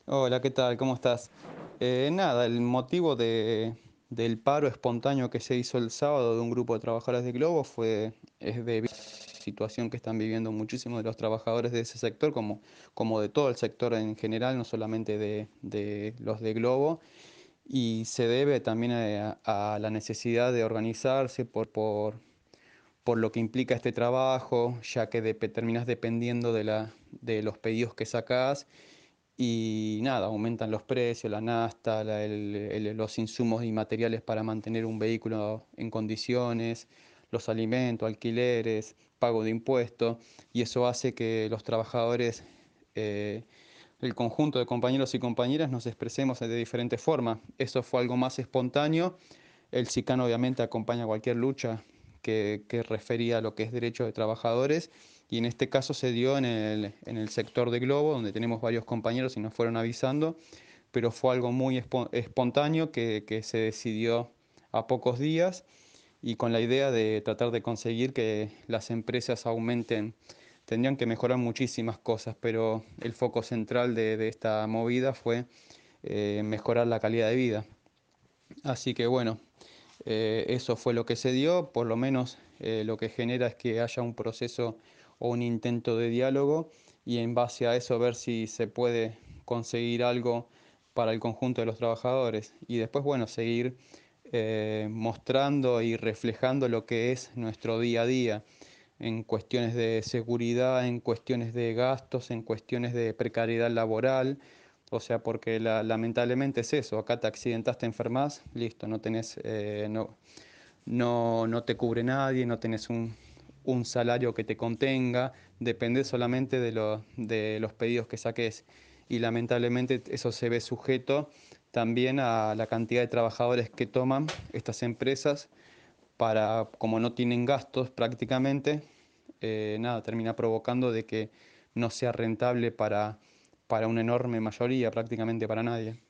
Hola, ¿qué tal? ¿Cómo estás? Nada, el motivo del paro espontáneo que se hizo el sábado de un grupo de trabajadores de Globo es debido a la situación que están viviendo muchísimos de los trabajadores de ese sector, como de todo el sector en general, no solamente de los de Globo, y se debe también a la necesidad de organizarse por lo que implica este trabajo, ya que terminás dependiendo de los pedidos que sacás y nada, aumentan los precios, la nafta, los insumos y materiales para mantener un vehículo en condiciones, los alimentos, alquileres, pago de impuestos, y eso hace que los trabajadores, eh, el conjunto de compañeros y compañeras, nos expresemos de diferentes formas. Eso fue algo más espontáneo. El SICAN obviamente acompaña cualquier lucha que refería a lo que es derecho de trabajadores y en este caso se dio en el sector de Globo, donde tenemos varios compañeros y nos fueron avisando, pero fue algo muy espontáneo que se decidió a pocos días y con la idea de tratar de conseguir que las empresas aumenten. Tendrían que mejorar muchísimas cosas, pero el foco central de esta movida fue mejorar la calidad de vida. Así que bueno, eso fue lo que se dio, por lo menos lo que genera es que haya un proceso o un intento de diálogo y en base a eso ver si se puede conseguir algo para el conjunto de los trabajadores y después, bueno, seguir mostrando y reflejando lo que es nuestro día a día en cuestiones de seguridad, en cuestiones de gastos, en cuestiones de precariedad laboral. O sea, porque lamentablemente es eso, acá te accidentas, te enfermas, listo, no tenés, no te cubre nadie, no tenés un salario que te contenga, depende solamente de los pedidos que saques. Y lamentablemente eso se ve sujeto también a la cantidad de trabajadores que toman estas empresas para, como no tienen gastos prácticamente, nada, termina provocando de que no sea rentable para una enorme mayoría, prácticamente para nadie.